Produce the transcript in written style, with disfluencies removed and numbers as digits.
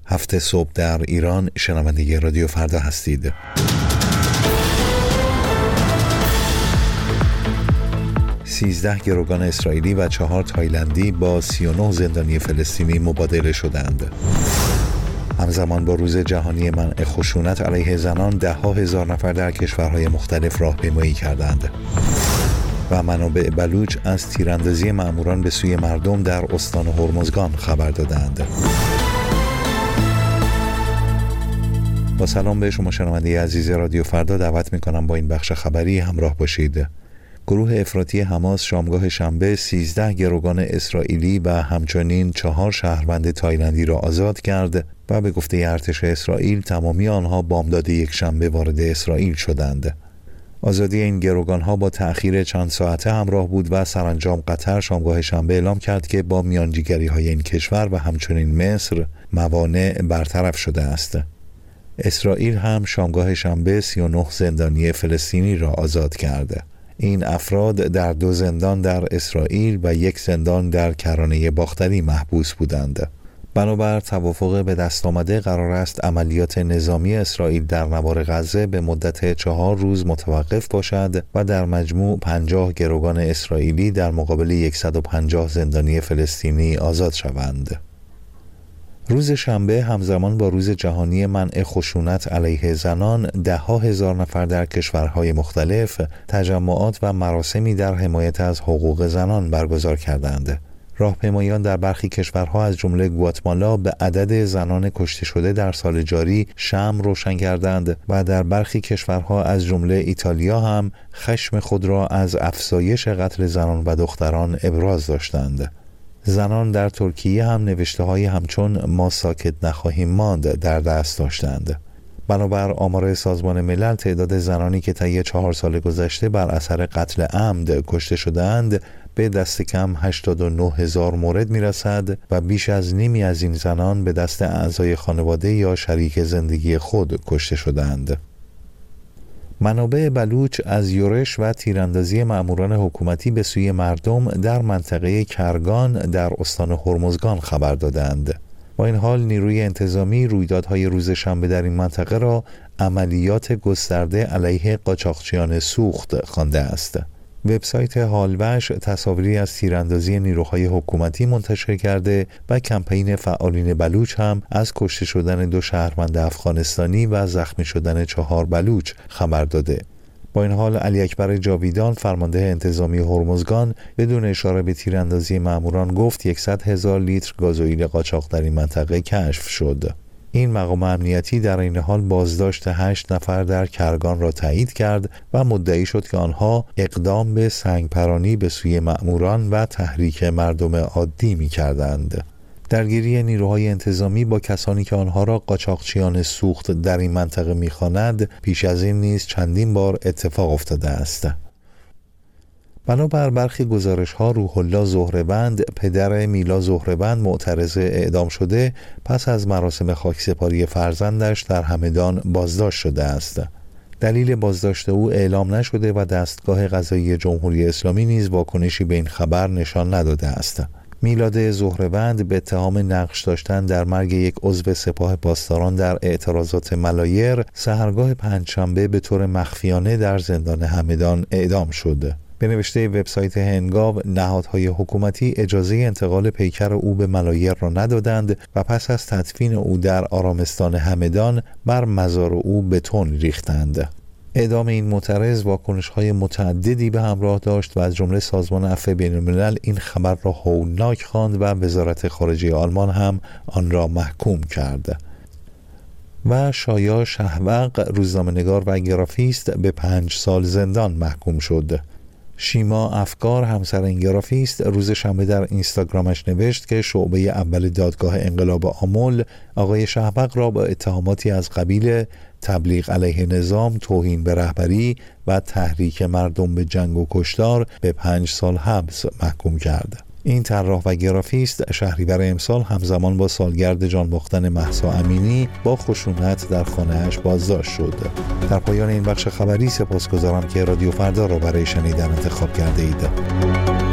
7 صبح در ایران. شنونده رادیو فردا هستید. سیزده گروگان اسرائیلی و 4 تایلندی با 39 زندانی فلسطینی مبادله شدند. همزمان با روز جهانی منع خشونت علیه زنان، 10,000 نفر در کشورهای مختلف راهپیمایی کردند. و منابع بلوچ از تیراندازی مأموران به سوی مردم در استان هرمزگان خبر دادند. با سلام به شما شنونده عزیز رادیو فردا، دعوت می‌کنم با این بخش خبری همراه باشید. گروه افراطی حماس شامگاه شنبه 13 گروگان اسرائیلی و همچنین 4 شهروند تایلندی را آزاد کرد و به گفته ارتش اسرائیل تمامی آنها بامداد یک شنبه وارد اسرائیل شدند. آزادی این گروگان‌ها با تأخیر چند ساعته همراه بود و سرانجام قطر شامگاه شنبه اعلام کرد که با میانجیگری‌های این کشور و همچنین مصر موانع برطرف شده است. اسرائیل هم شامگاه شنبه 39 زندانی فلسطینی را آزاد کرد. این افراد در 2 زندان در اسرائیل و 1 زندان در کرانه باختری محبوس بودند. بنابر توافق به دست آمده قرار است عملیات نظامی اسرائیل در نوار غزه به مدت 4 روز متوقف باشد و در مجموع 50 گروگان اسرائیلی در مقابل 150 زندانی فلسطینی آزاد شوند. روز شنبه همزمان با روز جهانی منع خشونت علیه زنان، 10,000 نفر در کشورهای مختلف تجمعات و مراسمی در حمایت از حقوق زنان برگزار کردند. راهپیمایان در برخی کشورها از جمله گواتمالا به عدد زنان کشته شده در سال جاری شمع روشن کردند و در برخی کشورها از جمله ایتالیا هم خشم خود را از افزایش قتل زنان و دختران ابراز داشتند. زنان در ترکیه هم نوشته‌های همچون ما ساکت نخواهیم ماند در دست داشتند. بنابر آمار سازمان ملل تعداد زنانی که طی 4 سال گذشته بر اثر قتل عمد کشته شده‌اند به دست کم 89,000 مورد میرسد و بیش از نیمی از این زنان به دست اعضای خانواده یا شریک زندگی خود کشته شده‌اند. منابع بلوچ از یورش و تیراندازی مأموران حکومتی به سوی مردم در منطقه کرگان در استان هرمزگان خبر دادند. با این حال نیروی انتظامی رویدادهای روز شنبه در این منطقه را عملیات گسترده علیه قاچاقچیان سوخت خوانده است. وبسایت حالوش تصاویری از تیراندازی نیروهای حکومتی منتشر کرده و کمپین فعالین بلوچ هم از کشته شدن 2 شهروند افغانستانی و زخمی شدن 4 بلوچ خبر داده. با این حال علی اکبر جاویدان فرمانده انتظامی هرمزگان بدون اشاره به تیراندازی مأموران گفت 100,000 لیتر گازوئیل قاچاق در این منطقه کشف شد. این مقام امنیتی در این حال بازداشت 8 نفر در کرگان را تایید کرد و مدعی شد که آنها اقدام به سنگپرانی به سوی مأموران و تحریک مردم عادی می کردند. درگیری نیروهای انتظامی با کسانی که آنها را قاچاقچیان سوخت در این منطقه می خواند پیش از این نیز چندین بار اتفاق افتاده است. بنابر برخی گزارش‌ها روح الله زهره‌وند پدر میلا زهره‌وند معترض اعدام شده پس از مراسم خاکسپاری فرزندش در همدان بازداشت شده است. دلیل بازداشت او اعلام نشده و دستگاه قضایی جمهوری اسلامی نیز واکنشی به این خبر نشان نداده است. میلاد زهره‌وند به اتهام نقش داشتن در مرگ یک عضو سپاه پاسداران در اعتراضات ملایر سحرگاه پنجشنبه به طور مخفیانه در زندان همدان اعدام شد. به نوشته وبسایت هنگاو، نهادهای حکومتی اجازه انتقال پیکر او به ملایر را ندادند و پس از تدفین او در آرامستان همدان بر مزار او بتون ریختند. اعدام این معترض واکنش‌های متعددی به همراه داشت و از جمله سازمان عفو بین‌الملل این خبر را هولناک خواند و وزارت خارجه آلمان هم آن را محکوم کرد. و شایا شهوق، روزنامه‌نگار و گرافیست، به 5 سال زندان محکوم شد. شیما افکار، همسر این گرافیست، روز شنبه در اینستاگرامش نوشت که شعبه اول دادگاه انقلاب آمل آقای شهوق را با اتهاماتی از قبیل تبلیغ علیه نظام، توهین به رهبری و تحریک مردم به جنگ و کشتار به 5 سال حبس محکوم کرد. این طراح و گرافیست شهریور امسال همزمان با سالگرد جان باختن مهسا امینی با خشونت در خانه‌اش بازداشت شد. در پایان این بخش خبری سپاسگزارم که رادیو فردا را برای شنیدن انتخاب کرده اید.